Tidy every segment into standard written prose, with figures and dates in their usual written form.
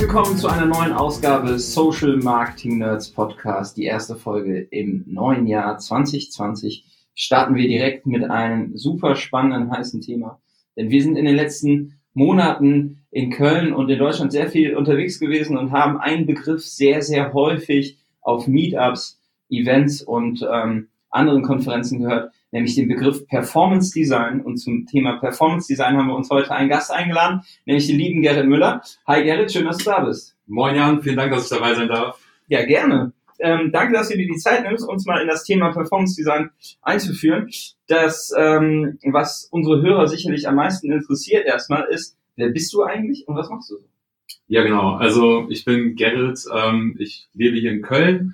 willkommen zu einer neuen Ausgabe Social Marketing Nerds Podcast. Die erste Folge im neuen Jahr 2020. Starten wir direkt mit einem super spannenden, heißen Thema. Denn wir sind in den letzten Monaten in Köln und in Deutschland sehr viel unterwegs gewesen und haben einen Begriff sehr, sehr häufig auf Meetups, Events und anderen Konferenzen gehört, nämlich den Begriff Performance Design. Und zum Thema Performance Design haben wir uns heute einen Gast eingeladen, nämlich den lieben Gerrit Müller. Hi Gerrit, schön, dass du da bist. Moin Jan, vielen Dank, dass ich dabei sein darf. Ja, gerne. Danke, dass du dir die Zeit nimmst, uns mal in das Thema Performance Design einzuführen. Das, was unsere Hörer sicherlich am meisten interessiert erstmal ist, wer bist du eigentlich und was machst du so? Ja, genau. Also ich bin Gerrit, ich lebe hier in Köln.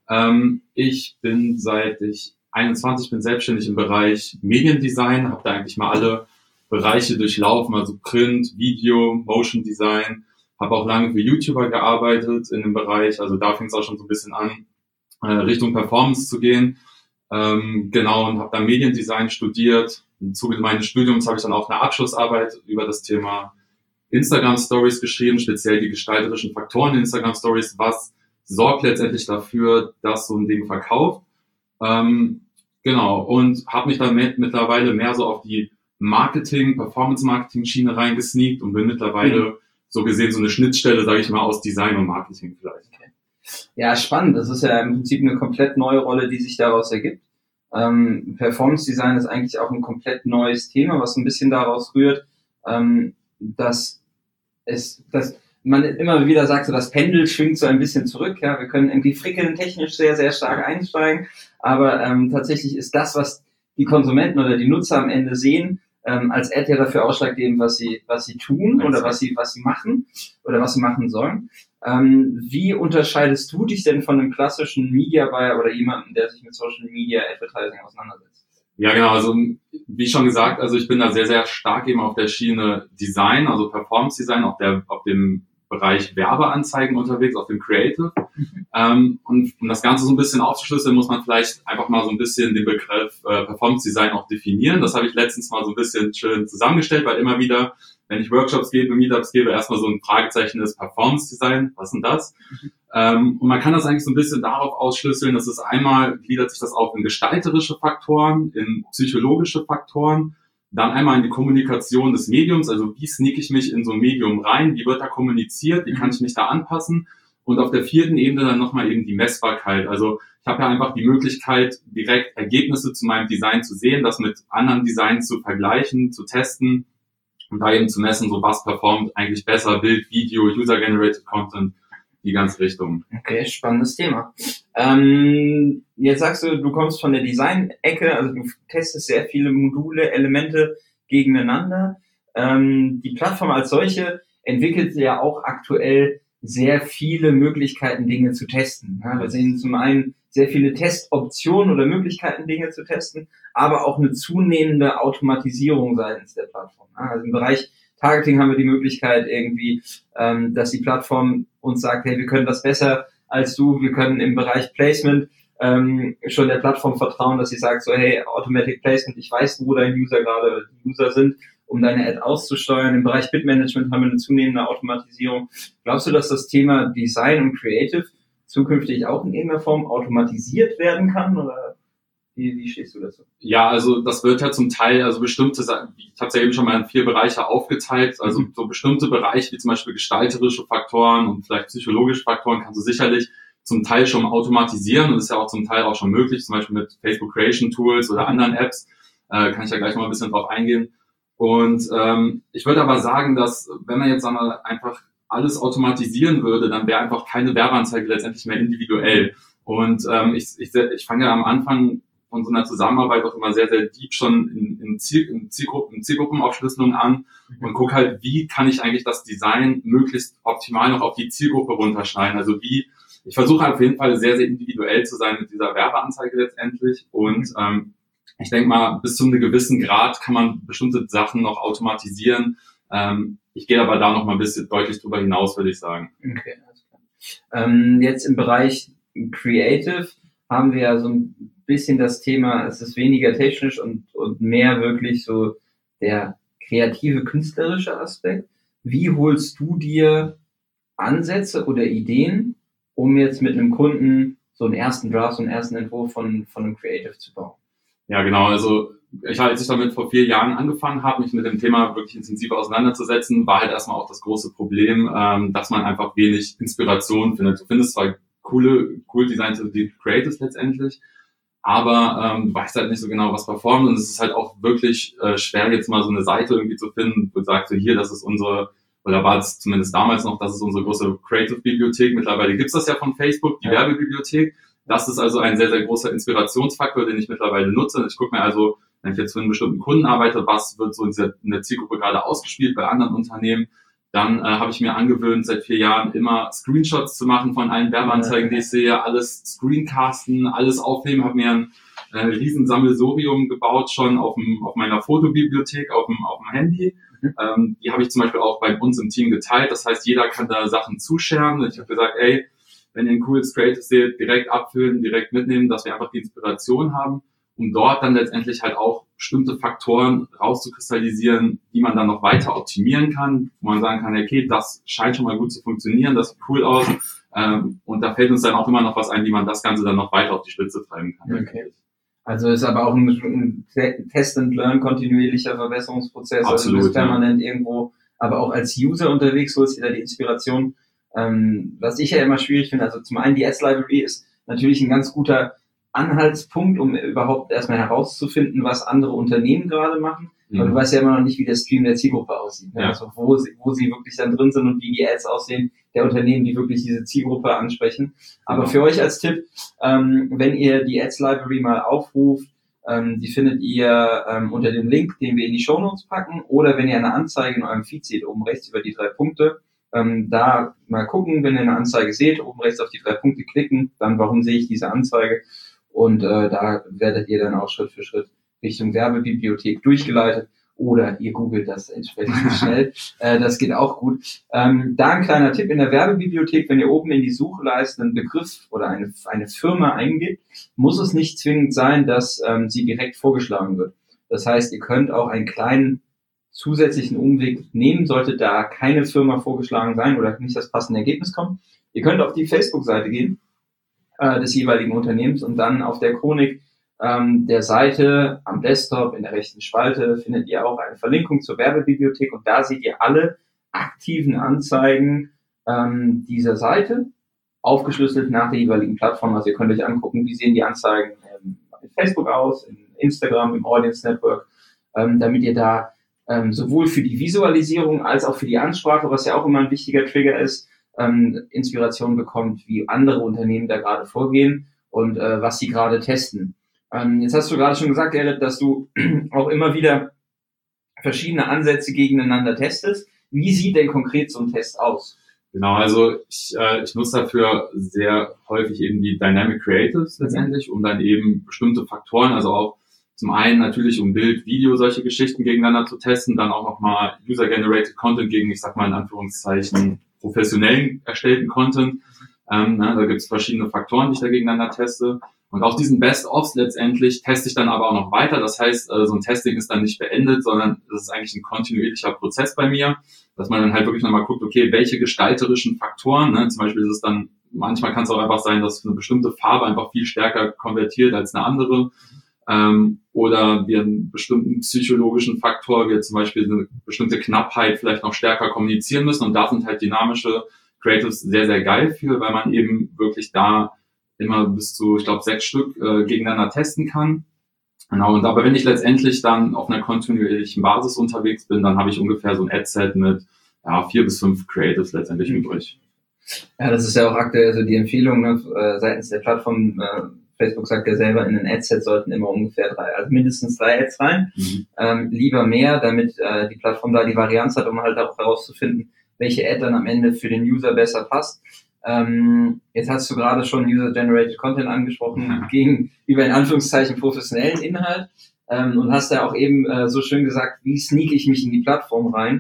Ich bin seit ich 21 bin selbstständig im Bereich Mediendesign, habe da eigentlich mal alle Bereiche durchlaufen, also Print, Video, Motion Design, habe auch lange für YouTuber gearbeitet in dem Bereich, also da fing es auch schon so ein bisschen an, Richtung Performance zu gehen. Genau, und habe dann Mediendesign studiert. Im Zuge meines Studiums habe ich dann auch eine Abschlussarbeit über das Thema Instagram Stories geschrieben, speziell die gestalterischen Faktoren in Instagram Stories, was sorgt letztendlich dafür, dass so ein Ding verkauft. Genau, und habe mich dann mittlerweile mehr so auf die Performance-Marketing-Schiene reingesneakt und bin mittlerweile so gesehen so eine Schnittstelle, sage ich mal, aus Design und Marketing vielleicht. Okay. Ja, spannend. Das ist ja im Prinzip eine komplett neue Rolle, die sich daraus ergibt. Performance Design ist eigentlich auch ein komplett neues Thema, was ein bisschen daraus rührt, dass man immer wieder sagt, so das Pendel schwingt so ein bisschen zurück. Ja, wir können irgendwie frickeln, technisch sehr, sehr stark einsteigen, aber tatsächlich ist das, was die Konsumenten oder die Nutzer am Ende sehen, als Ad ja dafür ausschlaggebend, was sie tun oder was sie machen oder was sie machen sollen. Wie unterscheidest du dich denn von einem klassischen Media Buyer oder jemandem, der sich mit Social Media Advertising auseinandersetzt? Ja, genau, also wie schon gesagt, also ich bin da sehr, sehr stark eben auf der Schiene Design, also Performance Design, auf dem Bereich Werbeanzeigen unterwegs, auf dem Creative. Und um das Ganze so ein bisschen aufzuschlüsseln, muss man vielleicht einfach mal so ein bisschen den Begriff Performance Design auch definieren. Das habe ich letztens mal so ein bisschen schön zusammengestellt, weil immer wieder, wenn ich Workshops gebe, Meetups gebe, erstmal so ein Fragezeichen ist Performance Design, was ist denn das? Und man kann das eigentlich so ein bisschen darauf ausschlüsseln, dass es einmal gliedert sich das auf in gestalterische Faktoren, in psychologische Faktoren, dann einmal in die Kommunikation des Mediums, also wie sneak ich mich in so ein Medium rein, wie wird da kommuniziert, wie kann ich mich da anpassen, und auf der vierten Ebene dann nochmal eben die Messbarkeit. Also ich habe ja einfach die Möglichkeit, direkt Ergebnisse zu meinem Design zu sehen, das mit anderen Designs zu vergleichen, zu testen und da eben zu messen, so was performt eigentlich besser, Bild, Video, User-Generated Content, die ganze Richtung. Okay, spannendes Thema. Jetzt sagst du kommst von der Design-Ecke, also du testest sehr viele Module, Elemente gegeneinander. Die Plattform als solche entwickelt ja auch aktuell sehr viele Möglichkeiten, Dinge zu testen. Ja, wir sehen zum einen sehr viele Testoptionen oder Möglichkeiten, Dinge zu testen, aber auch eine zunehmende Automatisierung seitens der Plattform. Ja, also im Bereich Targeting haben wir die Möglichkeit irgendwie, dass die Plattform uns sagt, hey, wir können das besser als du. Wir können im Bereich Placement schon der Plattform vertrauen, dass sie sagt, so hey, Automatic Placement, ich weiß, wo dein User gerade die User sind, um deine Ad auszusteuern. Im Bereich Bid-Management haben wir eine zunehmende Automatisierung. Glaubst du, dass das Thema Design und Creative zukünftig auch in irgendeiner Form automatisiert werden kann? Oder wie stehst du dazu? Ja, also das wird ja zum Teil, also bestimmte, ich habe es ja eben schon mal in 4 Bereiche aufgeteilt, also so bestimmte Bereiche wie zum Beispiel gestalterische Faktoren und vielleicht psychologische Faktoren kannst du sicherlich zum Teil schon automatisieren und ist ja auch zum Teil auch schon möglich, zum Beispiel mit Facebook Creation Tools oder anderen Apps, kann ich ja gleich mal ein bisschen drauf eingehen. Und ich würde aber sagen, dass wenn man jetzt einfach alles automatisieren würde, dann wäre einfach keine Werbeanzeige letztendlich mehr individuell. Und ich fange ja am Anfang von so einer Zusammenarbeit auch immer sehr, sehr deep schon in Zielgruppenaufschlüsselung an und gucke halt, wie kann ich eigentlich das Design möglichst optimal noch auf die Zielgruppe runterschneiden. Also ich versuche auf jeden Fall sehr, sehr individuell zu sein mit dieser Werbeanzeige letztendlich und ich denke mal, bis zu einem gewissen Grad kann man bestimmte Sachen noch automatisieren. Ich gehe aber da noch mal ein bisschen deutlich drüber hinaus, würde ich sagen. Okay, alles klar. Jetzt im Bereich Creative haben wir ja so ein bisschen das Thema, es ist weniger technisch und mehr wirklich so der kreative, künstlerische Aspekt. Wie holst du dir Ansätze oder Ideen, um jetzt mit einem Kunden so einen ersten Draft, so einen ersten Entwurf von einem Creative zu bauen? Ja, genau. Also als ich damit vor 4 Jahren angefangen habe, mich mit dem Thema wirklich intensiv auseinanderzusetzen, war halt erstmal auch das große Problem, dass man einfach wenig Inspiration findet. Du findest zwar cool designte die Creatives letztendlich, aber weißt halt nicht so genau, was performt. Und es ist halt auch wirklich schwer, jetzt mal so eine Seite irgendwie zu finden, wo du sagst, so hier, das ist unsere, oder war es zumindest damals noch, das ist unsere große Creative-Bibliothek. Mittlerweile gibt's das ja von Facebook, die Werbebibliothek. Das ist also ein sehr, sehr großer Inspirationsfaktor, den ich mittlerweile nutze. Ich gucke mir also, wenn ich jetzt für einen bestimmten Kunden arbeite, was wird so in der Zielgruppe gerade ausgespielt bei anderen Unternehmen, dann habe ich mir angewöhnt, seit 4 Jahren immer Screenshots zu machen von allen Werbeanzeigen, die ich sehe, alles screencasten, alles aufnehmen, habe mir ein riesen Sammelsurium gebaut, schon auf meiner Fotobibliothek, auf dem Handy. Die habe ich zum Beispiel auch bei uns im Team geteilt. Das heißt, jeder kann da Sachen zuscheren. Ich habe gesagt, ey, wenn ihr ein cooles Creative seht, direkt abfüllen, direkt mitnehmen, dass wir einfach die Inspiration haben, um dort dann letztendlich halt auch bestimmte Faktoren rauszukristallisieren, die man dann noch weiter optimieren kann, wo man sagen kann, okay, das scheint schon mal gut zu funktionieren, das sieht cool aus, und da fällt uns dann auch immer noch was ein, wie man das Ganze dann noch weiter auf die Spitze treiben kann. Okay. Also ist aber auch ein Test and Learn, kontinuierlicher Verbesserungsprozess. Absolut, also du bist permanent irgendwo, aber auch als User unterwegs, holst dir da die Inspiration. Was ich ja immer schwierig finde, also zum einen die Ads Library ist natürlich ein ganz guter Anhaltspunkt, um überhaupt erstmal herauszufinden, was andere Unternehmen gerade machen. Mhm. Aber du weißt ja immer noch nicht, wie der Stream der Zielgruppe aussieht. Ne? Ja. Also wo sie wirklich dann drin sind und wie die Ads aussehen der Unternehmen, die wirklich diese Zielgruppe ansprechen. Aber für euch als Tipp, wenn ihr die Ads Library mal aufruft, die findet ihr unter dem Link, den wir in die Shownotes packen, oder wenn ihr eine Anzeige in eurem Feed seht, oben rechts über die 3 Punkte, da mal gucken, wenn ihr eine Anzeige seht, oben rechts auf die 3 Punkte klicken, dann warum sehe ich diese Anzeige? Und da werdet ihr dann auch Schritt für Schritt Richtung Werbebibliothek durchgeleitet oder ihr googelt das entsprechend schnell. Das geht auch gut. Da ein kleiner Tipp in der Werbebibliothek, wenn ihr oben in die Suchleiste einen Begriff oder eine Firma eingibt, muss es nicht zwingend sein, dass sie direkt vorgeschlagen wird. Das heißt, ihr könnt auch einen kleinen zusätzlichen Umweg nehmen, sollte da keine Firma vorgeschlagen sein oder nicht das passende Ergebnis kommen. Ihr könnt auf die Facebook-Seite gehen des jeweiligen Unternehmens und dann auf der Chronik der Seite am Desktop in der rechten Spalte findet ihr auch eine Verlinkung zur Werbebibliothek und da seht ihr alle aktiven Anzeigen dieser Seite, aufgeschlüsselt nach der jeweiligen Plattform. Also ihr könnt euch angucken, wie sehen die Anzeigen in Facebook aus, in Instagram, im Audience Network, damit ihr da sowohl für die Visualisierung als auch für die Ansprache, was ja auch immer ein wichtiger Trigger ist, Inspiration bekommt, wie andere Unternehmen da gerade vorgehen und was sie gerade testen. Jetzt hast du gerade schon gesagt, Gerrit, dass du auch immer wieder verschiedene Ansätze gegeneinander testest. Wie sieht denn konkret so ein Test aus? Genau, also ich nutze dafür sehr häufig eben die Dynamic Creatives letztendlich, um dann eben bestimmte Faktoren, also auch zum einen natürlich um Bild, Video, solche Geschichten gegeneinander zu testen, dann auch nochmal User-Generated Content gegen, ich sag mal in Anführungszeichen, professionellen erstellten Content. Da gibt es verschiedene Faktoren, die ich da gegeneinander teste. Und auch diesen Best-ofs letztendlich teste ich dann aber auch noch weiter. Das heißt, so ein Testing ist dann nicht beendet, sondern das ist eigentlich ein kontinuierlicher Prozess bei mir, dass man dann halt wirklich nochmal guckt, okay, welche gestalterischen Faktoren, zum Beispiel ist es dann, manchmal kann es auch einfach sein, dass eine bestimmte Farbe einfach viel stärker konvertiert als eine andere, oder wir einen bestimmten psychologischen Faktor, wir zum Beispiel eine bestimmte Knappheit vielleicht noch stärker kommunizieren müssen, und da sind halt dynamische Creatives sehr, sehr geil für, weil man eben wirklich da immer bis zu, ich glaube, 6 Stück gegeneinander testen kann. Genau, und aber wenn ich letztendlich dann auf einer kontinuierlichen Basis unterwegs bin, dann habe ich ungefähr so ein Ad-Set mit 4 bis 5 Creatives letztendlich übrig. Ja, das ist ja auch aktuell so die Empfehlung, ne, seitens der Plattform. Facebook sagt ja selber, in ein Ad-Set sollten immer ungefähr mindestens 3 Ads rein. Lieber mehr, damit die Plattform da die Varianz hat, um halt auch herauszufinden, welche Ad dann am Ende für den User besser passt. Jetzt hast du gerade schon User-Generated Content angesprochen, gegenüber in Anführungszeichen professionellen Inhalt, und hast ja auch eben so schön gesagt, wie sneak ich mich in die Plattform rein.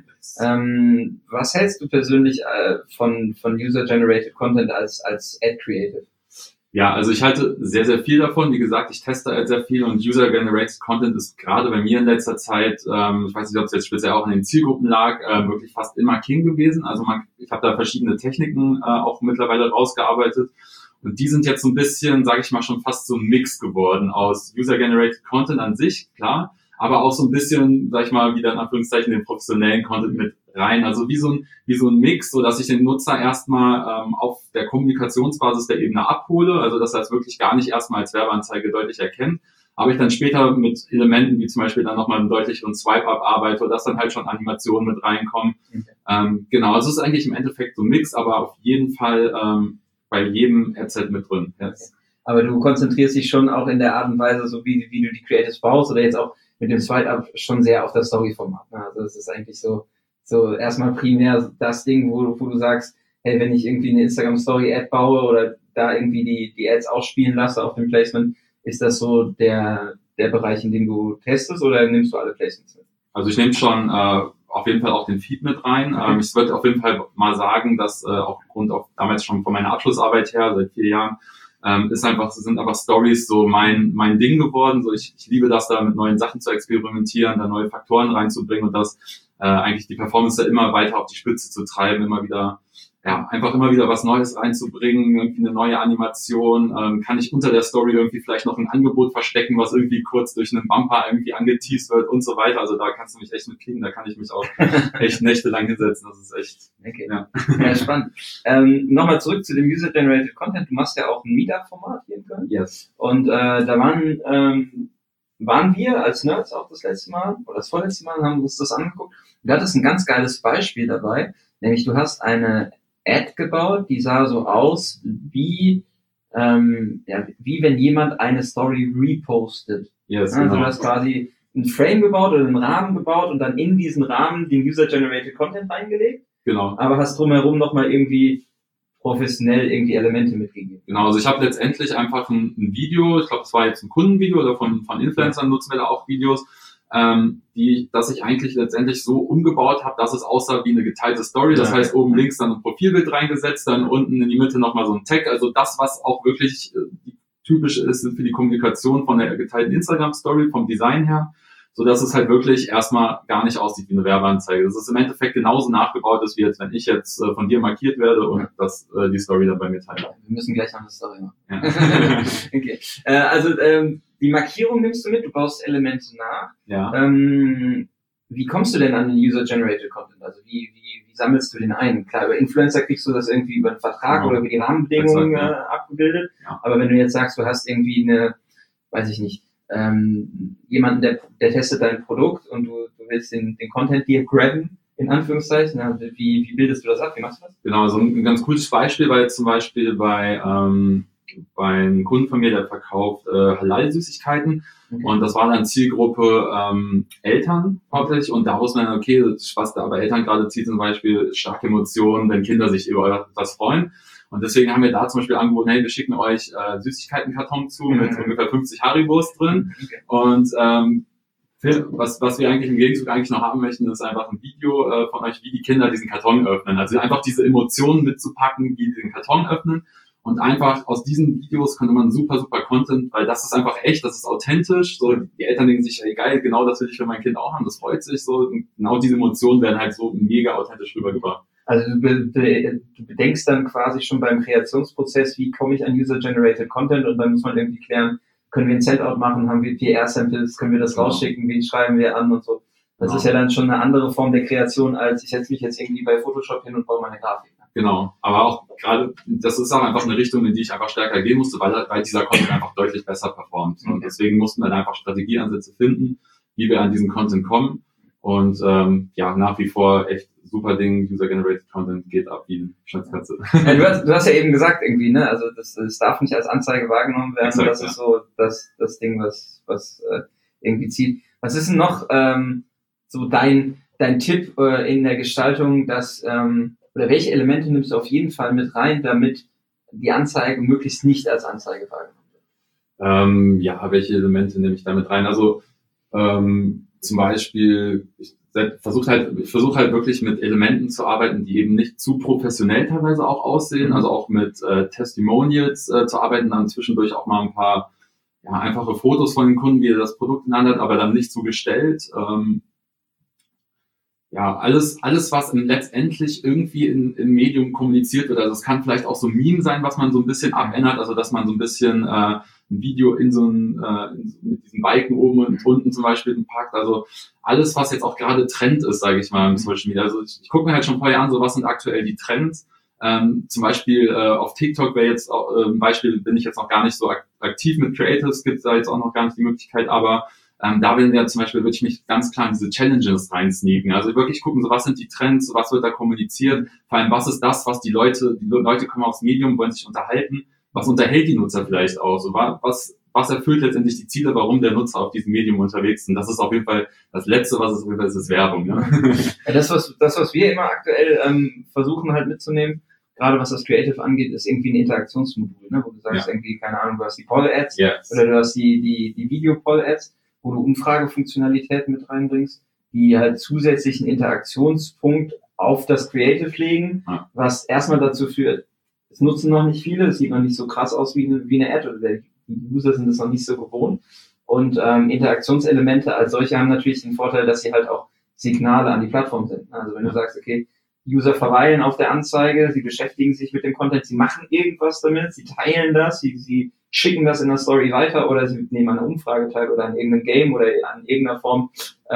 Was hältst du persönlich von User-Generated Content als Ad-Creative? Ja, also ich halte sehr, sehr viel davon. Wie gesagt, ich teste halt sehr viel und User-Generated Content ist gerade bei mir in letzter Zeit, ich weiß nicht, ob es jetzt speziell auch in den Zielgruppen lag, wirklich fast immer King gewesen. Also ich habe da verschiedene Techniken auch mittlerweile rausgearbeitet und die sind jetzt so ein bisschen, sage ich mal, schon fast so ein Mix geworden aus User-Generated Content an sich, klar, aber auch so ein bisschen, sag ich mal, wieder in Anführungszeichen den professionellen Content mit rein. Also wie so ein Mix, so dass ich den Nutzer erstmal auf der Kommunikationsbasis der Ebene abhole, also dass er es wirklich gar nicht erstmal als Werbeanzeige deutlich erkennt, aber ich dann später mit Elementen wie zum Beispiel dann nochmal einen deutlicheren Swipe-Up arbeite, dass dann halt schon Animationen mit reinkommen. Okay. Genau, also es ist eigentlich im Endeffekt so ein Mix, aber auf jeden Fall bei jedem Adset mit drin. Yes. Aber du konzentrierst dich schon auch in der Art und Weise, so wie du die Creatives baust oder jetzt auch mit dem Swipe-Up schon sehr auf das Story-Format. Also es ist eigentlich so erstmal primär das Ding, wo du sagst, hey, wenn ich irgendwie eine Instagram-Story-Ad baue oder da irgendwie die Ads ausspielen lasse auf dem Placement, ist das so der Bereich, in dem du testest oder nimmst du alle Placements mit? Also ich nehme schon auf jeden Fall auch den Feed mit rein. Okay. Ich würde auf jeden Fall mal sagen, dass aufgrund auch damals schon von meiner Abschlussarbeit her, seit 4 Jahren, sind einfach Stories so mein Ding geworden. So ich liebe das, da mit neuen Sachen zu experimentieren, da neue Faktoren reinzubringen und das eigentlich die Performance da immer weiter auf die Spitze zu treiben, immer wieder was Neues reinzubringen, irgendwie eine neue Animation, kann ich unter der Story irgendwie vielleicht noch ein Angebot verstecken, was irgendwie kurz durch einen Bumper irgendwie angeteased wird und so weiter. Also da kannst du mich echt mit kriegen, da kann ich mich auch echt nächtelang hinsetzen. Das ist echt, okay. Ja, spannend. Nochmal zurück zu dem User-Generated Content. Du machst ja auch ein Meetup-Format hier in Köln. Yes. Und da waren wir als Nerds auch das letzte Mal oder das vorletzte Mal und haben uns das angeguckt. Du hattest ein ganz geiles Beispiel dabei, nämlich du hast eine Ad gebaut, die sah so aus wie wenn jemand eine Story repostet. Yes, also genau. du hast quasi einen Frame gebaut oder einen Rahmen gebaut und dann in diesen Rahmen den User-Generated Content reingelegt. Genau. Aber hast drumherum nochmal irgendwie professionell irgendwie Elemente mitgegeben. Genau, also ich habe letztendlich einfach ein Video, ich glaube, es war jetzt ein Kundenvideo oder von Influencern nutzen wir da auch Videos, dass ich eigentlich letztendlich so umgebaut habe, dass es aussah wie eine geteilte Story. Das heißt, oben links dann ein Profilbild reingesetzt, dann unten in die Mitte nochmal so ein Tag. Also das, was auch wirklich typisch ist für die Kommunikation von der geteilten Instagram-Story, vom Design her, so dass es halt wirklich erstmal gar nicht aussieht wie eine Werbeanzeige. Das ist im Endeffekt genauso nachgebaut, wie jetzt, wenn ich jetzt von dir markiert werde und die Story dann bei mir teile. Wir müssen gleich noch eine Story machen. Ja. Okay. Die Markierung nimmst du mit, du baust Elemente nach. Ja. Wie kommst du denn an den User-Generated Content? Also wie sammelst du den ein? Klar, über Influencer kriegst du das irgendwie über einen Vertrag oder über die Rahmenbedingungen abgebildet. Ja. Aber wenn du jetzt sagst, du hast irgendwie jemanden, der testet dein Produkt und du willst den Content dir grabben, in Anführungszeichen, wie bildest du das ab? Wie machst du das? Genau, so ein ganz cooles Beispiel war jetzt zum Beispiel bei einem Kunden von mir, der verkauft Halal-Süßigkeiten. Okay. Und das war dann Zielgruppe Eltern hauptsächlich. Und da wusste man, okay, was da bei Eltern gerade zieht, zum Beispiel starke Emotionen, wenn Kinder sich über etwas freuen. Und deswegen haben wir da zum Beispiel angeboten, hey, wir schicken euch Süßigkeitenkarton zu mit ungefähr 50 Haribos drin. Okay. Und was wir eigentlich im Gegenzug eigentlich noch haben möchten, ist einfach ein Video von euch, wie die Kinder diesen Karton öffnen. Also einfach diese Emotionen mitzupacken, wie die den Karton öffnen. Und einfach aus diesen Videos könnte man super, super Content, weil das ist einfach echt, das ist authentisch. So, die Eltern denken sich, hey geil, genau das will ich für mein Kind auch haben, das freut sich so. Und genau diese Emotionen werden halt so mega authentisch rübergebracht. Also du bedenkst dann quasi schon beim Kreationsprozess, wie komme ich an User-Generated Content und dann muss man irgendwie klären, können wir ein Send-Out machen, haben wir PR-Samples, können wir das rausschicken, wen schreiben wir an und so. Das ist ja dann schon eine andere Form der Kreation, als ich setze mich jetzt irgendwie bei Photoshop hin und baue meine Grafik. Genau, aber auch gerade, das ist auch einfach eine Richtung, in die ich einfach stärker gehen musste, weil dieser Content einfach deutlich besser performt. Und deswegen mussten wir dann einfach Strategieansätze finden, wie wir an diesen Content kommen. Und nach wie vor echt super Ding, User-Generated Content geht ab wie eine Schnitzkatze. Ja, du hast ja eben gesagt irgendwie, ne, also das darf nicht als Anzeige wahrgenommen werden. Exakt, das ist so das Ding, was irgendwie zieht. Was ist denn noch so dein Tipp in der Gestaltung, dass oder welche Elemente nimmst du auf jeden Fall mit rein, damit die Anzeige möglichst nicht als Anzeige wahrgenommen wird? Welche Elemente nehme ich da mit rein? Also zum Beispiel, ich ich versuche halt wirklich mit Elementen zu arbeiten, die eben nicht zu professionell teilweise auch aussehen, also auch mit Testimonials zu arbeiten, dann zwischendurch auch mal ein paar einfache Fotos von den Kunden, wie er das Produkt in der Hand hat, aber dann nicht so gestellt. Alles, was letztendlich irgendwie in Medium kommuniziert wird. Also es kann vielleicht auch so ein Meme sein, was man so ein bisschen abändert, also dass man so ein bisschen ein Video in so mit diesen Balken oben und unten zum Beispiel packt. Also alles, was jetzt auch gerade Trend ist, sage ich mal, im Social Media. Also ich gucke mir halt schon vorher an, so was sind aktuell die Trends. Zum Beispiel auf TikTok wäre jetzt auch ein Beispiel, bin ich jetzt noch gar nicht so aktiv mit Creatives, gibt es da jetzt auch noch gar nicht die Möglichkeit, aber da will ja zum Beispiel wirklich mich ganz klar in diese Challenges reinsneaken. Also wirklich gucken, so was sind die Trends, was wird da kommuniziert, vor allem was ist das, was die Leute kommen aufs Medium, wollen sich unterhalten, was unterhält die Nutzer vielleicht auch, so was erfüllt letztendlich die Ziele, warum der Nutzer auf diesem Medium unterwegs ist. Und das ist auf jeden Fall das Letzte, was es auf jeden Fall ist Werbung. Ne? Ja, das, was wir immer aktuell versuchen halt mitzunehmen, gerade was das Creative angeht, ist irgendwie ein Interaktionsmodul, ne? Wo du sagst, irgendwie, keine Ahnung, du hast die Poll-Ads oder du hast die Video-Poll-Ads, wo du Umfragefunktionalitäten mit reinbringst, die halt zusätzlichen Interaktionspunkt auf das Creative legen, was erstmal dazu führt, es nutzen noch nicht viele, es sieht noch nicht so krass aus wie eine Ad, oder die User sind es noch nicht so gewohnt. Und Interaktionselemente als solche haben natürlich den Vorteil, dass sie halt auch Signale an die Plattform sind. Also wenn du sagst, okay, User verweilen auf der Anzeige, sie beschäftigen sich mit dem Content, sie machen irgendwas damit, sie teilen das, sie schicken das in der Story weiter oder sie nehmen an einer Umfrage teil oder an irgendeinem Game oder an irgendeiner Form,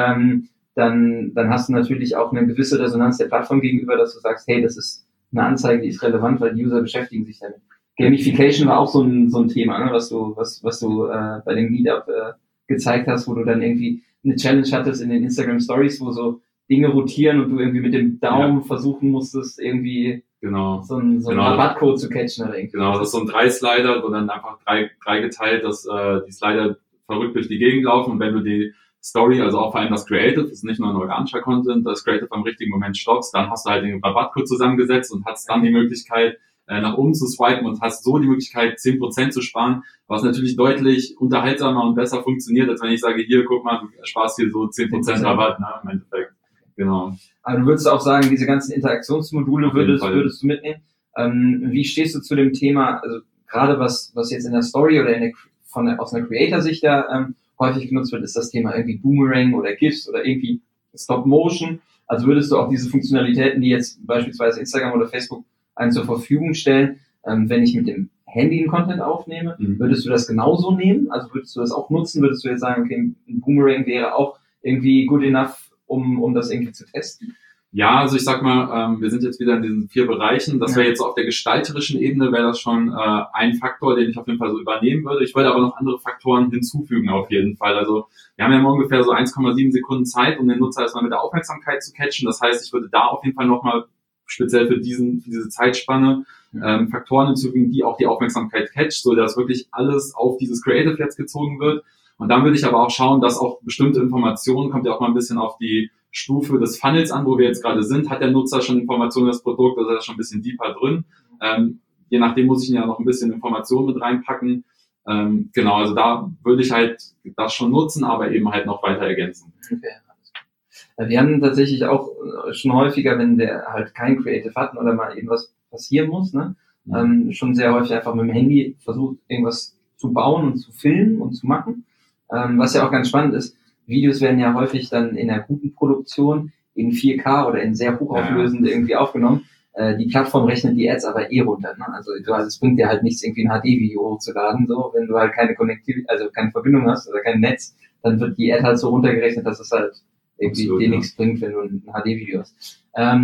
dann hast du natürlich auch eine gewisse Resonanz der Plattform gegenüber, dass du sagst, hey, das ist eine Anzeige, die ist relevant, weil die User beschäftigen sich damit. Gamification war auch so ein Thema, ne, was du bei dem Meetup gezeigt hast, wo du dann irgendwie eine Challenge hattest in den Instagram Stories, wo so Dinge rotieren und du irgendwie mit dem Daumen versuchen musstest, irgendwie so einen Rabattcode zu catchen oder irgendwie. Genau, das ist so ein 3-Slider, wo dann einfach drei geteilt, dass die Slider verrückt durch die Gegend laufen und wenn du die Story, also auch vor allem das Creative, ist nicht nur ein organischer Content, das Creative am richtigen Moment stoppst, dann hast du halt den Rabattcode zusammengesetzt und hast dann die Möglichkeit, nach oben zu swipen und hast so die Möglichkeit, 10% zu sparen, was natürlich deutlich unterhaltsamer und besser funktioniert, als wenn ich sage, hier, guck mal, du sparst hier so 10% Rabatt, ne, im Endeffekt. Genau. Aber du würdest auch sagen, diese ganzen Interaktionsmodule würdest du mitnehmen. Wie stehst du zu dem Thema, also gerade was jetzt in der Story oder aus einer Creator-Sicht da häufig genutzt wird, ist das Thema irgendwie Boomerang oder GIFs oder irgendwie Stop-Motion. Also würdest du auch diese Funktionalitäten, die jetzt beispielsweise Instagram oder Facebook einen zur Verfügung stellen, wenn ich mit dem Handy einen Content aufnehme, würdest du das genauso nehmen? Also würdest du das auch nutzen? Würdest du jetzt sagen, okay, ein Boomerang wäre auch irgendwie good enough, um das irgendwie zu testen? Ja, also ich sag mal, wir sind jetzt wieder in diesen 4 Bereichen. Das wäre jetzt auf der gestalterischen Ebene, wäre das schon ein Faktor, den ich auf jeden Fall so übernehmen würde. Ich würde aber noch andere Faktoren hinzufügen auf jeden Fall. Also wir haben ja mal ungefähr so 1,7 Sekunden Zeit, um den Nutzer erstmal mit der Aufmerksamkeit zu catchen. Das heißt, ich würde da auf jeden Fall nochmal speziell für diese Zeitspanne Faktoren hinzufügen, die auch die Aufmerksamkeit catcht, so dass wirklich alles auf dieses Creative jetzt gezogen wird. Und dann würde ich aber auch schauen, dass auch bestimmte Informationen, kommt ja auch mal ein bisschen auf die Stufe des Funnels an, wo wir jetzt gerade sind. Hat der Nutzer schon Informationen über das Produkt, also ist er schon ein bisschen deeper drin. Je nachdem muss ich ihn ja noch ein bisschen Informationen mit reinpacken. Genau, also da würde ich halt das schon nutzen, aber eben halt noch weiter ergänzen. Okay. Wir haben tatsächlich auch schon häufiger, wenn wir halt kein Creative hatten oder mal irgendwas passieren muss, ne, schon sehr häufig einfach mit dem Handy versucht, irgendwas zu bauen und zu filmen und zu machen. Was ja auch ganz spannend ist, Videos werden ja häufig dann in einer guten Produktion in 4K oder in sehr hochauflösend irgendwie aufgenommen. Die Plattform rechnet die Ads aber runter. Ne? Also es bringt dir halt nichts, irgendwie ein HD-Video hochzuladen. So, wenn du halt keine keine Verbindung hast oder kein Netz, dann wird die Ad halt so runtergerechnet, dass es halt irgendwie dir nichts bringt, wenn du ein HD-Video hast.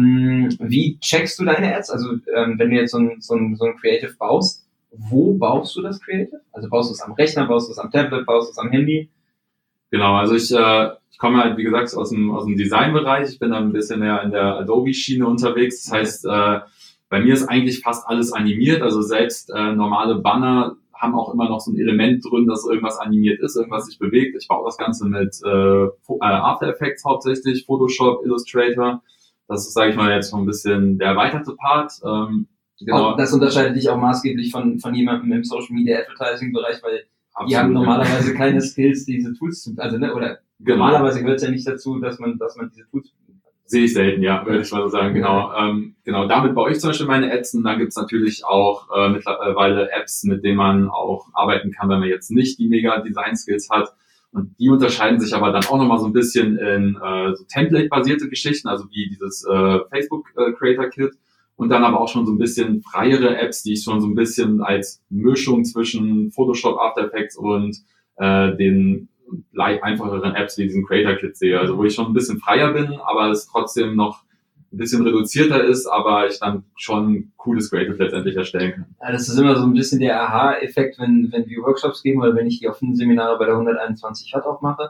Wie checkst du deine Ads? Also wenn du jetzt so ein Creative baust, wo baust du das Creative? Also baust du es am Rechner, baust du es am Tablet, baust du es am Handy? Genau, also ich komme halt, wie gesagt, aus dem Designbereich. Ich bin da ein bisschen mehr in der Adobe-Schiene unterwegs. Das heißt, bei mir ist eigentlich fast alles animiert. Also selbst normale Banner haben auch immer noch so ein Element drin, dass irgendwas animiert ist, irgendwas sich bewegt. Ich baue das Ganze mit After Effects hauptsächlich, Photoshop, Illustrator. Das ist, sage ich mal, jetzt so ein bisschen der erweiterte Part. Genau. Das unterscheidet dich auch maßgeblich von jemandem im Social Media Advertising Bereich, weil absolut. Die haben normalerweise keine Skills, diese Tools zu, also, ne, oder Genau. Normalerweise gehört es ja nicht dazu, dass man diese Tools sehe ich selten, ja, würde ich mal so sagen, genau. Genau, damit baue ich zum Beispiel meine Ads und dann gibt's natürlich auch mittlerweile Apps, mit denen man auch arbeiten kann, wenn man jetzt nicht die mega Design-Skills hat. Und die unterscheiden sich aber dann auch nochmal so ein bisschen in so Template-basierte Geschichten, also wie dieses Facebook Creator Kit und dann aber auch schon so ein bisschen freiere Apps, die ich schon so ein bisschen als Mischung zwischen Photoshop, After Effects und den einfacheren Apps wie diesen Creator Kit sehe. Also wo ich schon ein bisschen freier bin, aber es trotzdem noch ein bisschen reduzierter ist, aber ich dann schon cooles Creative letztendlich erstellen kann. Ja, das ist immer so ein bisschen der Aha-Effekt, wenn wir Workshops geben oder wenn ich die offenen Seminare bei der 121 Watt auch mache.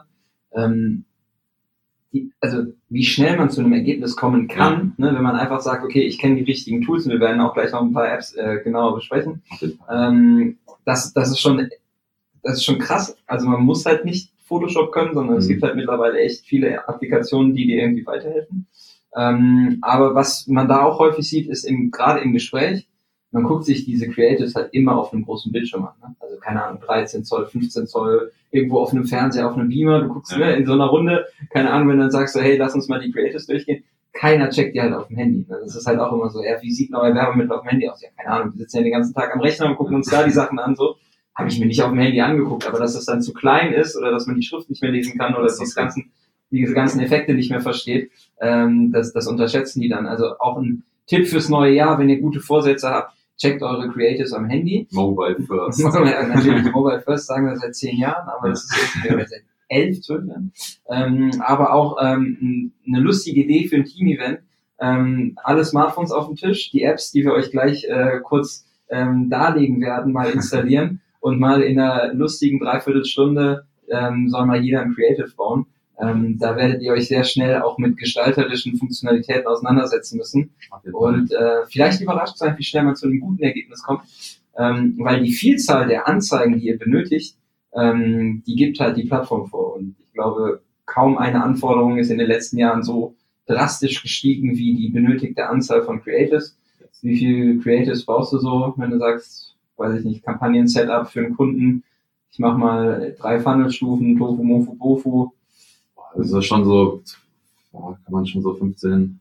Also wie schnell man zu einem Ergebnis kommen kann, ne, wenn man einfach sagt, okay, ich kenne die richtigen Tools und wir werden auch gleich noch ein paar Apps genauer besprechen. Das ist schon krass. Also man muss halt nicht Photoshop können, sondern es gibt halt mittlerweile echt viele Applikationen, die dir irgendwie weiterhelfen. Aber was man da auch häufig sieht, ist gerade im Gespräch, man guckt sich diese Creatives halt immer auf einem großen Bildschirm an. Ne? Also keine Ahnung, 13 Zoll, 15 Zoll, irgendwo auf einem Fernseher, auf einem Beamer. Du guckst in so einer Runde, keine Ahnung, wenn du dann sagst so, hey, lass uns mal die Creatives durchgehen. Keiner checkt die halt auf dem Handy. Ne? Das ist halt auch immer so, ja, wie sieht neue Werbemittel auf dem Handy aus? Ja, keine Ahnung, wir sitzen ja den ganzen Tag am Rechner und gucken uns da die Sachen an, so. Habe ich mir nicht auf dem Handy angeguckt, aber dass das dann zu klein ist oder dass man die Schrift nicht mehr lesen kann oder diese ganzen Effekte nicht mehr versteht, das unterschätzen die dann. Also auch ein Tipp fürs neue Jahr, wenn ihr gute Vorsätze habt, checkt eure Creatives am Handy. Mobile first. Natürlich, Mobile first sagen wir seit 10 Jahren, aber das ist jetzt seit 11, 12 Jahren. Aber auch eine lustige Idee für ein Team-Event. Alle Smartphones auf dem Tisch, die Apps, die wir euch gleich kurz darlegen werden, mal installieren. Und mal in einer lustigen Dreiviertelstunde soll mal jeder ein Creative bauen. Da werdet ihr euch sehr schnell auch mit gestalterischen Funktionalitäten auseinandersetzen müssen. Und vielleicht überrascht sein, wie schnell man zu einem guten Ergebnis kommt. Weil die Vielzahl der Anzeigen, die ihr benötigt, die gibt halt die Plattform vor. Und ich glaube, kaum eine Anforderung ist in den letzten Jahren so drastisch gestiegen wie die benötigte Anzahl von Creatives. Wie viele Creatives brauchst du so, wenn du sagst, weiß ich nicht, Kampagnen-Setup für einen Kunden. Ich mache mal 3 Funnelstufen, Tofu, Mofu, Bofu. Das ist schon so, kann man schon so 15,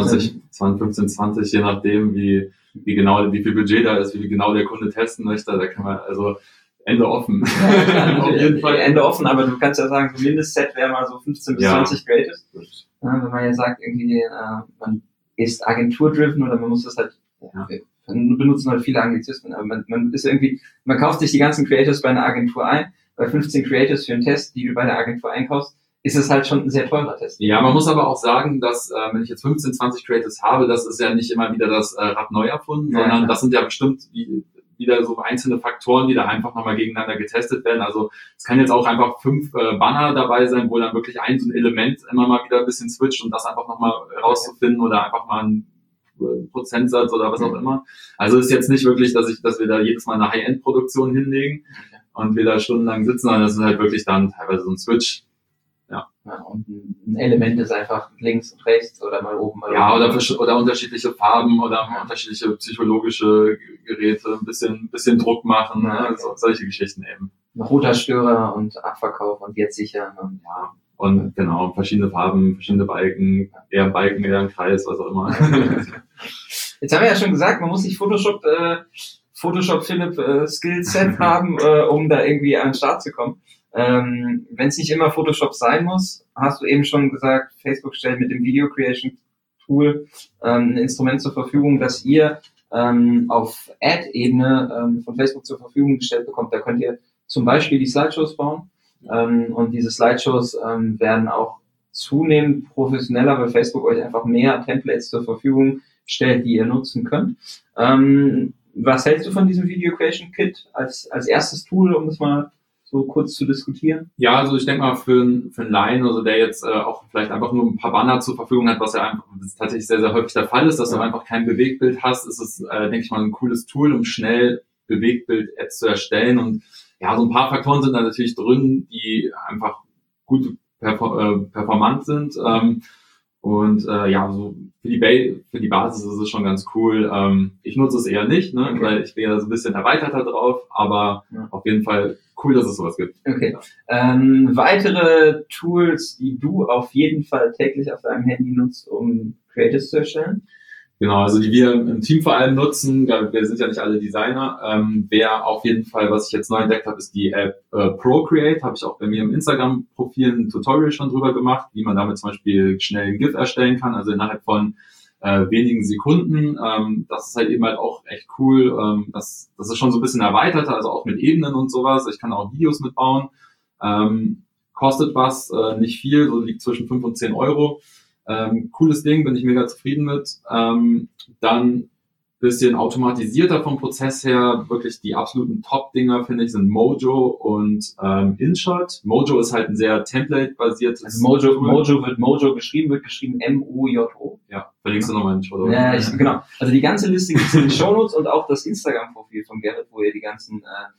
20, je nachdem, wie viel Budget da ist, wie genau der Kunde testen möchte. Da kann man, also Ende offen. Ja, auf jeden Fall Ende offen, aber du kannst ja sagen, so Mindestset wäre mal so 15 bis 20 Creatives. Ja, wenn man ja sagt, irgendwie, man ist Agentur-driven oder man muss das halt, benutzen halt viele Anglizismen, aber man ist irgendwie, man kauft sich die ganzen Creatives bei einer Agentur ein, bei 15 Creatives für einen Test, die du bei der Agentur einkaufst, ist es halt schon ein sehr teurer Test. Ja, man muss aber auch sagen, dass wenn ich jetzt 15, 20 Creatives habe, das ist ja nicht immer wieder das Rad neu erfunden, sondern das sind ja bestimmt wieder so einzelne Faktoren, die da einfach nochmal gegeneinander getestet werden. Also es kann jetzt auch einfach 5 Banner dabei sein, wo dann wirklich ein so ein Element immer mal wieder ein bisschen switcht und das einfach nochmal rauszufinden oder einfach mal ein Prozentsatz oder was auch immer. Also ist jetzt nicht wirklich, dass wir da jedes Mal eine High-End-Produktion hinlegen und wir da stundenlang sitzen, sondern das ist halt wirklich dann teilweise so ein Switch. Ja, und ein Element ist einfach links und rechts oder mal oben, mal unten. Oder unterschiedliche Farben oder unterschiedliche psychologische Geräte, ein bisschen Druck machen, solche Geschichten eben. Ein roter Störer und Abverkauf und jetzt sicher. Und genau, verschiedene Farben, verschiedene Balken, eher ein Kreis, was auch immer. Jetzt haben wir ja schon gesagt, man muss nicht Photoshop Philipp Skillset haben, um da irgendwie an den Start zu kommen. Wenn es nicht immer Photoshop sein muss, hast du eben schon gesagt, Facebook stellt mit dem Video Creation Tool ein Instrument zur Verfügung, das ihr auf Ad-Ebene von Facebook zur Verfügung gestellt bekommt. Da könnt ihr zum Beispiel die Slideshows bauen. Und diese Slideshows werden auch zunehmend professioneller, weil Facebook euch einfach mehr Templates zur Verfügung stellt, die ihr nutzen könnt. Was hältst du von diesem Video Creation Kit als erstes Tool, um das mal so kurz zu diskutieren? Ja, also ich denke mal für einen Laien, also der jetzt auch vielleicht einfach nur ein paar Banner zur Verfügung hat, was ja einfach das ist tatsächlich sehr, sehr häufig der Fall ist, dass du einfach kein Bewegtbild hast, ist es, denke ich mal, ein cooles Tool, um schnell Bewegtbild-Ads zu erstellen. Und ja, so ein paar Faktoren sind da natürlich drin, die einfach gut performant sind. Und so für die Basis ist es schon ganz cool. Ich nutze es eher nicht, ne, weil ich bin ja so ein bisschen erweiterter drauf, aber auf jeden Fall cool, dass es sowas gibt. Okay. Weitere Tools, die du auf jeden Fall täglich auf deinem Handy nutzt, um Creatives zu erstellen? Genau, also die wir im Team vor allem nutzen, wir sind ja nicht alle Designer, wer auf jeden Fall, was ich jetzt neu entdeckt habe, ist die App Procreate, habe ich auch bei mir im Instagram-Profil ein Tutorial schon drüber gemacht, wie man damit zum Beispiel schnell ein GIF erstellen kann, also innerhalb von wenigen Sekunden. Das ist halt eben halt auch echt cool, das ist schon so ein bisschen erweiterter, also auch mit Ebenen und sowas, ich kann auch Videos mitbauen, kostet was, nicht viel, so liegt zwischen 5 und 10 Euro. Cooles Ding, bin ich mega zufrieden mit. Dann bisschen automatisierter vom Prozess her, wirklich die absoluten Top-Dinger, finde ich, sind Mojo und InShot. Mojo ist halt ein sehr Template-basiertes. Also Mojo wird geschrieben M-O-J-O. Ja, verlinkst du nochmal InShot, oder? Ja, genau. Also die ganze Liste gibt es in den Shownotes und auch das Instagram-Profil von Gerrit, wo ihr die ganzen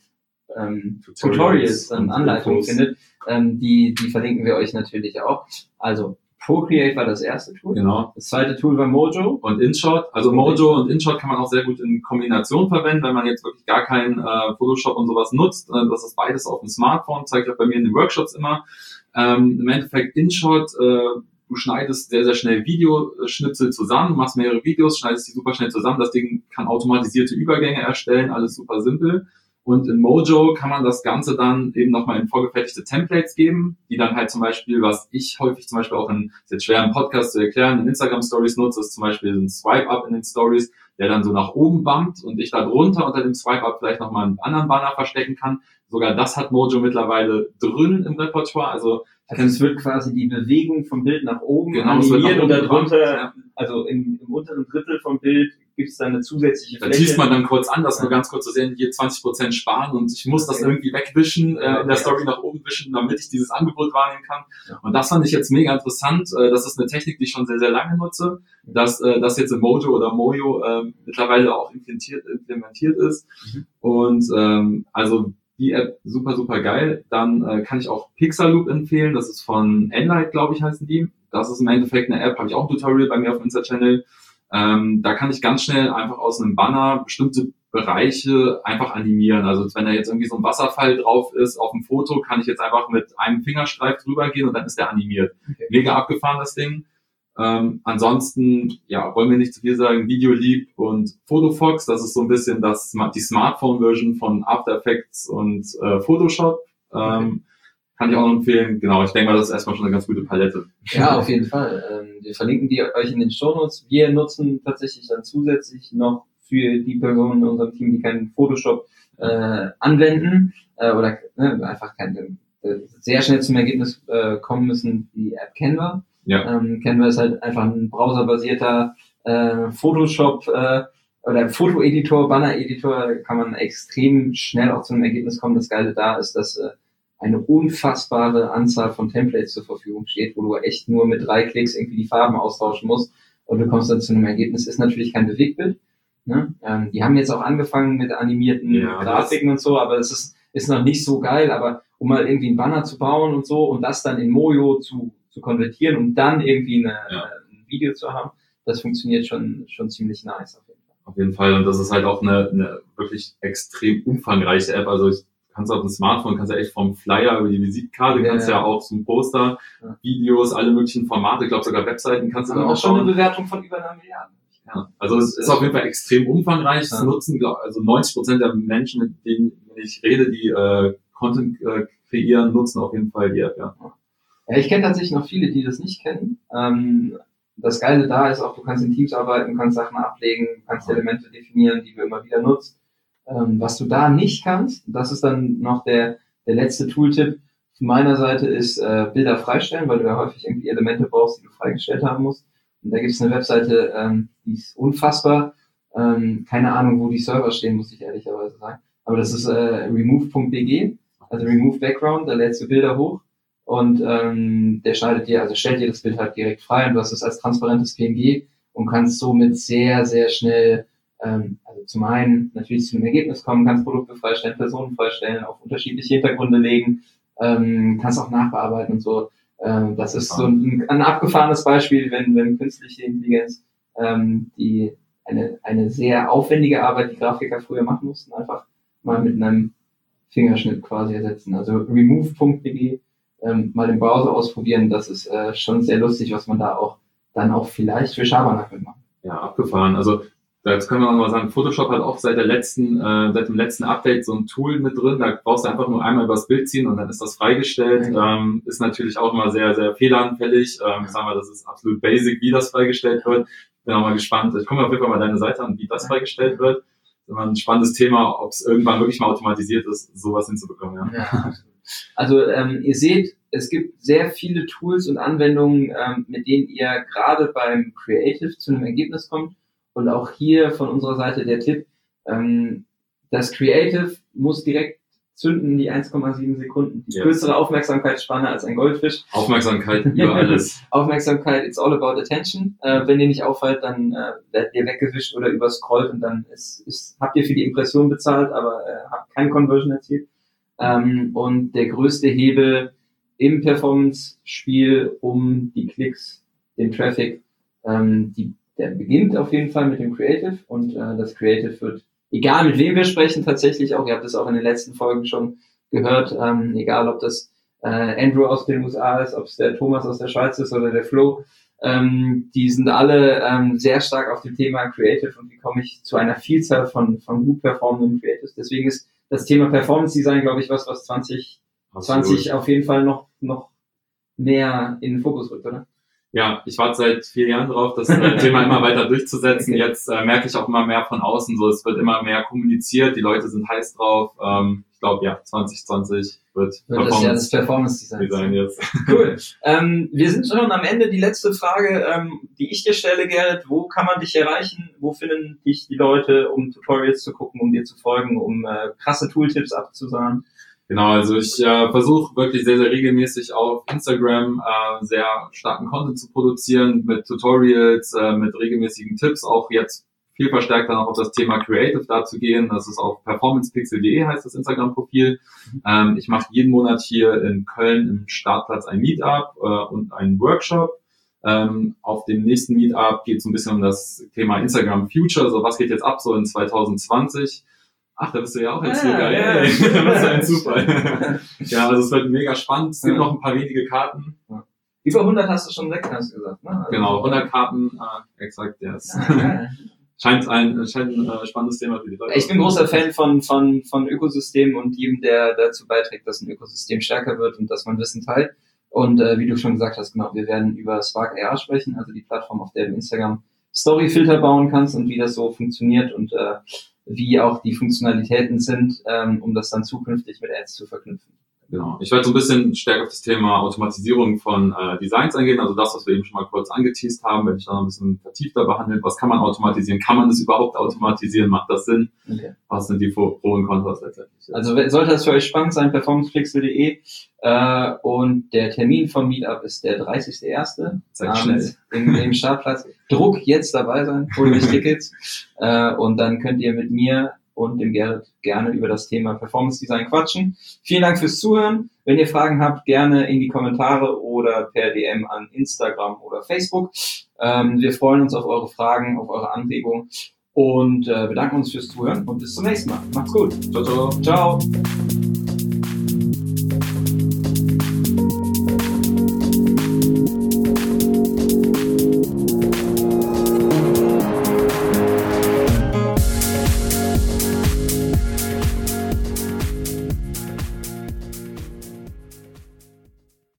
Tutorials und Anleitungen findet. Die verlinken wir euch natürlich auch. Also Procreate war das erste Tool. Genau. Das zweite Tool war Mojo. Und InShot. Also Mojo und InShot kann man auch sehr gut in Kombination verwenden, wenn man jetzt wirklich gar keinen Photoshop und sowas nutzt. Das ist beides auf dem Smartphone, zeige ich auch bei mir in den Workshops immer. Im Endeffekt InShot, du schneidest sehr, sehr schnell Videoschnipsel zusammen, machst mehrere Videos, schneidest die super schnell zusammen. Das Ding kann automatisierte Übergänge erstellen, alles super simpel. Und in Mojo kann man das Ganze dann eben nochmal in vorgefertigte Templates geben, die dann halt zum Beispiel, was ich häufig zum Beispiel auch ist jetzt schwer im Podcast zu erklären, in Instagram-Stories nutze, ist zum Beispiel ein Swipe-Up in den Stories, der dann so nach oben bumpt und ich da drunter unter dem Swipe-Up vielleicht nochmal einen anderen Banner verstecken kann. Sogar das hat Mojo mittlerweile drin im Repertoire. Also es wird quasi die Bewegung vom Bild nach oben animiert und darunter, also im unteren Drittel vom Bild gibt es dann eine zusätzliche Fläche. Da ziehst man dann kurz an, das nur ganz kurz zu sehen, hier 20% sparen und ich muss das irgendwie wegwischen, in der Story nach oben wischen, damit ich dieses Angebot wahrnehmen kann. Ja. Und das fand ich jetzt mega interessant. Das ist eine Technik, die ich schon sehr, sehr lange nutze, dass das jetzt in Mojo oder Mojo mittlerweile auch implementiert ist. Und also die App super, super geil. Dann kann ich auch Pixaloop empfehlen. Das ist von Enlight, glaube ich, heißen die. Das ist im Endeffekt eine App, habe ich auch ein Tutorial bei mir auf dem Insta-Channel. Da kann ich ganz schnell einfach aus einem Banner bestimmte Bereiche einfach animieren. Also wenn da jetzt irgendwie so ein Wasserfall drauf ist auf dem Foto, kann ich jetzt einfach mit einem Fingerstreif drüber gehen und dann ist der animiert. Okay. Mega abgefahren, das Ding. Ansonsten, wollen wir nicht zu viel sagen, Videoleap und Photofox, das ist so ein bisschen die Smartphone-Version von After Effects und Photoshop. Okay. Kann ich auch noch empfehlen. Genau, ich denke mal, das ist erstmal schon eine ganz gute Palette. Ja, auf jeden Fall. Wir verlinken die euch in den Shownotes. Wir nutzen tatsächlich dann zusätzlich noch für die Personen in unserem Team, die keinen Photoshop anwenden oder einfach sehr schnell zum Ergebnis kommen müssen, die App Canva. Ja. Canva ist halt einfach ein browserbasierter Photoshop oder Fotoeditor, Banner-Editor, kann man extrem schnell auch zu einem Ergebnis kommen. Das Geile da ist, dass eine unfassbare Anzahl von Templates zur Verfügung steht, wo du echt nur mit 3 Klicks irgendwie die Farben austauschen musst und du kommst dann zu einem Ergebnis. Ist natürlich kein Bewegtbild. Ne? Die haben jetzt auch angefangen mit animierten Grafiken und so, aber es ist noch nicht so geil. Aber um mal irgendwie einen Banner zu bauen und so und das dann in Mojo zu konvertieren und dann irgendwie ein Video zu haben, das funktioniert schon ziemlich nice auf jeden Fall. Auf jeden Fall. Und das ist halt auch eine wirklich extrem umfangreiche App. Also kannst auf dem Smartphone, kannst ja echt vom Flyer über die Visitkarte, kannst ja auch zum Poster, Videos, alle möglichen Formate, ich glaube sogar Webseiten kannst du da auch schon eine Bewertung von über 1 Milliarde. Ja, also es ist auf jeden Fall extrem umfangreich. Es nutzen, also 90% der Menschen, mit denen ich rede, die Content kreieren, nutzen auf jeden Fall die App, ja. Ja, ich kenne tatsächlich noch viele, die das nicht kennen. Das Geile da ist auch, du kannst in Teams arbeiten, kannst Sachen ablegen, kannst Elemente definieren, die du immer wieder nutzt. Was du da nicht kannst, das ist dann noch der letzte Tooltip von meiner Seite, ist Bilder freistellen, weil du ja häufig irgendwie Elemente brauchst, die du freigestellt haben musst. Und da gibt es eine Webseite, die ist unfassbar. Keine Ahnung, wo die Server stehen, muss ich ehrlicherweise sagen. Aber das ist remove.bg, also Remove Background, da lädst du Bilder hoch und der stellt dir das Bild halt direkt frei und du hast es als transparentes PNG und kannst somit sehr, sehr schnell also zum einen natürlich zu einem Ergebnis kommen, kannst Produkte freistellen, Personen freistellen, auf unterschiedliche Hintergründe legen, kannst auch nachbearbeiten und so. Das ist so ein abgefahrenes Beispiel, wenn künstliche Intelligenz die eine sehr aufwendige Arbeit, die Grafiker früher machen mussten, einfach mal mit einem Fingerschnitt quasi ersetzen. Also remove.de mal im Browser ausprobieren, das ist schon sehr lustig, was man da dann auch vielleicht für Schabernack mitmacht. Ja, abgefahren. Also jetzt können wir auch mal sagen, Photoshop hat auch seit dem letzten Update so ein Tool mit drin. Da brauchst du einfach nur einmal übers Bild ziehen und dann ist das freigestellt. Ist natürlich auch immer sehr, sehr fehleranfällig. Sagen wir, das ist absolut basic, wie das freigestellt wird. Bin auch mal gespannt. Ich gucke mir auf jeden Fall mal deine Seite an, wie das freigestellt wird. Das ist immer ein spannendes Thema, ob es irgendwann wirklich mal automatisiert ist, sowas hinzubekommen. Ja. Also ihr seht, es gibt sehr viele Tools und Anwendungen, mit denen ihr gerade beim Creative zu einem Ergebnis kommt. Und auch hier von unserer Seite der Tipp, das Creative muss direkt zünden, die 1,7 Sekunden. Die kürzere Aufmerksamkeitsspanne als ein Goldfisch. Aufmerksamkeit über alles. Aufmerksamkeit, it's all about attention. Wenn ihr nicht auffällt, dann werdet ihr weggewischt oder überscrollt und dann habt ihr für die Impression bezahlt, aber habt keine Conversion erzielt. Und der größte Hebel im Performance-Spiel um die Klicks, den Traffic, der beginnt auf jeden Fall mit dem Creative und das Creative wird, egal mit wem wir sprechen, tatsächlich auch, ihr habt es auch in den letzten Folgen schon gehört, egal ob das Andrew aus den USA ist, ob es der Thomas aus der Schweiz ist oder der Flo, die sind alle sehr stark auf dem Thema Creative und wie komme ich zu einer Vielzahl von gut performenden Creatives. Deswegen ist das Thema Performance Design, glaube ich, was 2020 auf jeden Fall noch mehr in den Fokus rückt, oder? Ja, ich warte seit 4 Jahren drauf, das Thema immer weiter durchzusetzen. Okay. Jetzt merke ich auch immer mehr von außen, so es wird immer mehr kommuniziert, die Leute sind heiß drauf. Ich glaube, ja, 2020 wird das ja das Performance Design jetzt. Cool. Wir sind schon am Ende. Die letzte Frage, die ich dir stelle, Gerrit, wo kann man dich erreichen? Wo finden dich die Leute, um Tutorials zu gucken, um dir zu folgen, um krasse Tooltips abzusagen? Genau, also ich versuche wirklich sehr, sehr regelmäßig auf Instagram sehr starken Content zu produzieren, mit Tutorials, mit regelmäßigen Tipps, auch jetzt viel verstärkt dann auch auf das Thema Creative da zu gehen. Das ist auf performancepixel.de heißt das Instagram-Profil. Ich mache jeden Monat hier in Köln im Startplatz ein Meetup und einen Workshop. Auf dem nächsten Meetup geht es ein bisschen um das Thema Instagram Future, also was geht jetzt ab so in 2020. Ach, da bist du ja auch jetzt sogar. Ja. Das ist ein Zufall. Ja, also es wird mega spannend. Es gibt noch ein paar wenige Karten. Über 100 hast du schon weg, hast du gesagt, ne? Also genau, 100 Karten, exakt, yes. Scheint ein spannendes Thema für die Leute. Ich bin großer Fan von Ökosystemen und jedem, der dazu beiträgt, dass ein Ökosystem stärker wird und dass man Wissen teilt. Und wie du schon gesagt hast, genau, wir werden über Spark AR sprechen, also die Plattform, auf der du Instagram Story-Filter bauen kannst und wie das so funktioniert und wie auch die Funktionalitäten sind, um das dann zukünftig mit Ads zu verknüpfen. Genau. Ich werde so ein bisschen stärker auf das Thema Automatisierung von Designs eingehen, also das, was wir eben schon mal kurz angeteased haben, werde ich dann noch ein bisschen vertiefter behandeln. Was kann man automatisieren? Kann man das überhaupt automatisieren? Macht das Sinn? Okay. Was sind die Pro und Kontras letztendlich? Also sollte das für euch spannend sein, performancepixel.de und der Termin vom Meetup ist der 30.01. Im Startplatz. Druck jetzt dabei sein, holt euch Tickets und dann könnt ihr mit mir und dem Gerrit gerne über das Thema Performance Design quatschen. Vielen Dank fürs Zuhören. Wenn ihr Fragen habt, gerne in die Kommentare oder per DM an Instagram oder Facebook. Wir freuen uns auf eure Fragen, auf eure Anregungen und bedanken uns fürs Zuhören und bis zum nächsten Mal. Macht's gut. Ciao, ciao. Ciao.